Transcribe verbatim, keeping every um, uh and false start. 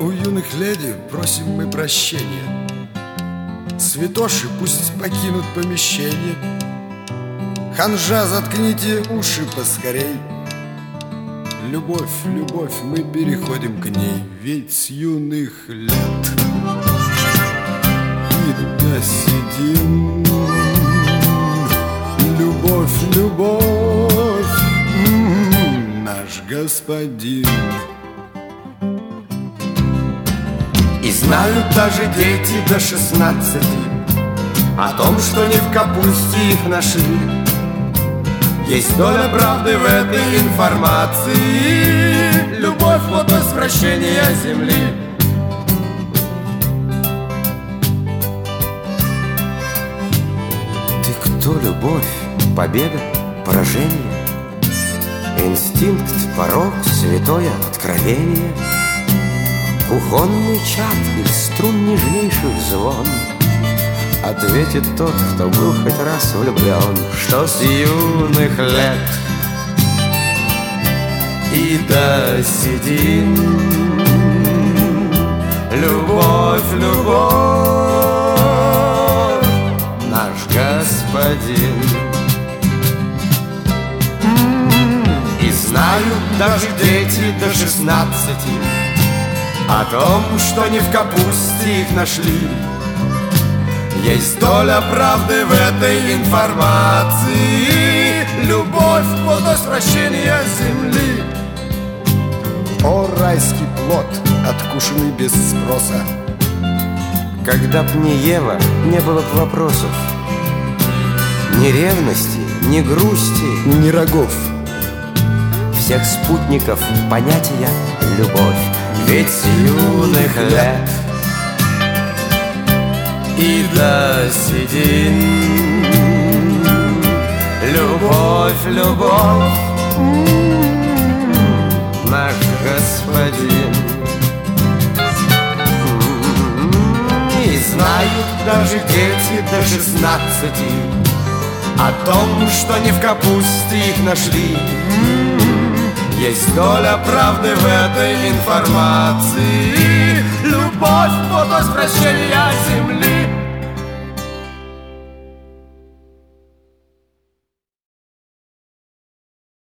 У юных леди просим мы прощения. Святоши пусть покинут помещение. Ханжа, заткните уши поскорей. Любовь, любовь, мы переходим к ней. Ведь с юных лет и досидим. Любовь, любовь, м-м, наш господин. И знают даже дети до шестнадцати о том, что не в капусте их нашли. Есть доля правды в этой информации. Любовь — вот возвращение земли. Ты кто, любовь? Победа? Поражение? Инстинкт, порок, святое откровение? Кухонный чад или струн нежнейших звон? Ответит тот, кто был хоть раз влюблен, что с юных лет и досидим. Любовь, любовь, наш господин. И знают даже дети до шестнадцати о том, что не в капусте их нашли. Есть доля правды в этой информации. Любовь — вот возвращение земли. О, райский плод, откушенный без спроса! Когда б не Ева, не было б вопросов, ни ревности, ни грусти, ни рогов. Всех спутников понятия любовь. Ведь с юных лет и досидим. Любовь, любовь, наш господин. И знают даже дети до шестнадцати о том, что не в капусте их нашли. Есть доля правды в этой информации. Любовь — вот возвращение земли.